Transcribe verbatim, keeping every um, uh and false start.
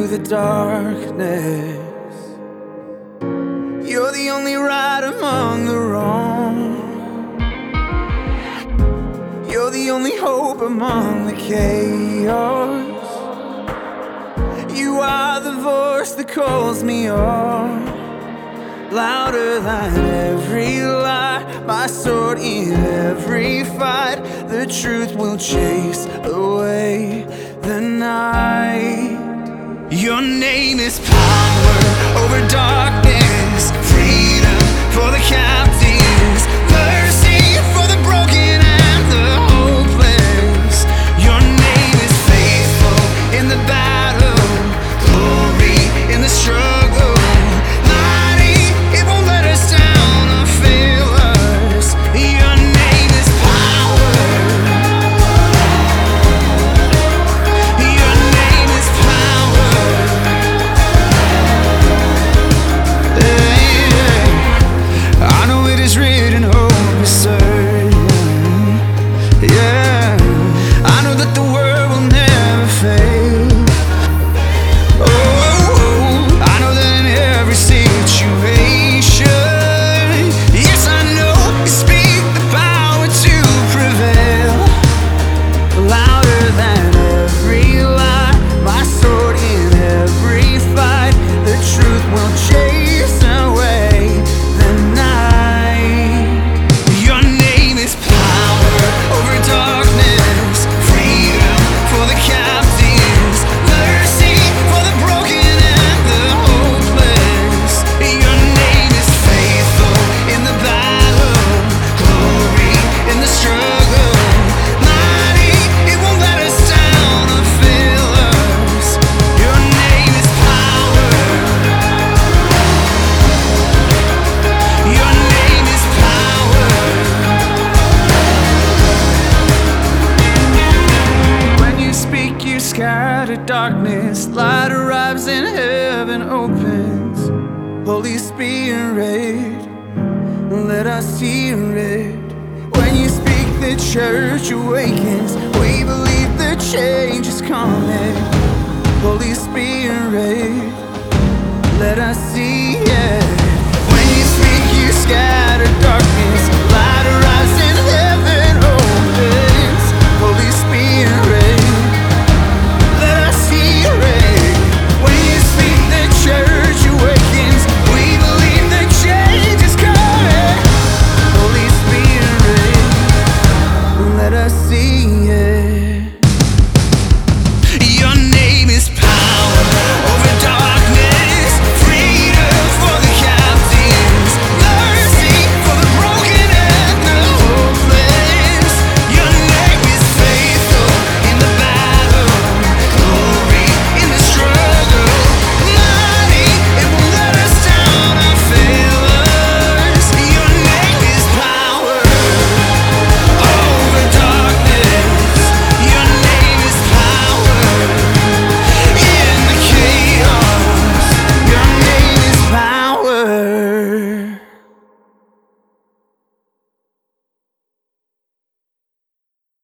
through the darkness. You're the only right among the wrong. You're the only hope among the chaos. You are the voice that calls me on, louder than every lie, my sword in every fight. The truth will chase away the night. Your name is power over darkness, freedom for the captives, mercy for the broken and the hopeless. Your name is faithful in the battle, glory in the struggle. Mighty, it won't let us down or fail us. Your name is power. Your name is power. Yeah. I know it is written, hope is certain. Yeah, I know that the word will never fail. Oh, I know that in every situation, yes, I know you speak the power to prevail. Louder than every lie, my sword in every fight. The truth will chase away the night. Your name is power over darkness, freedom for the captives, mercy for the broken and the hopeless. Your name is faithful in the battle, glory in the struggle. Mighty, it won't let us down or fail us. Your name is power. Your name is power. When you speak, you scatter darkness. Light arrives and heaven opens. Holy Spirit, let us hear it. When you speak, the church awakens. We believe the change is coming. Holy Spirit, let us see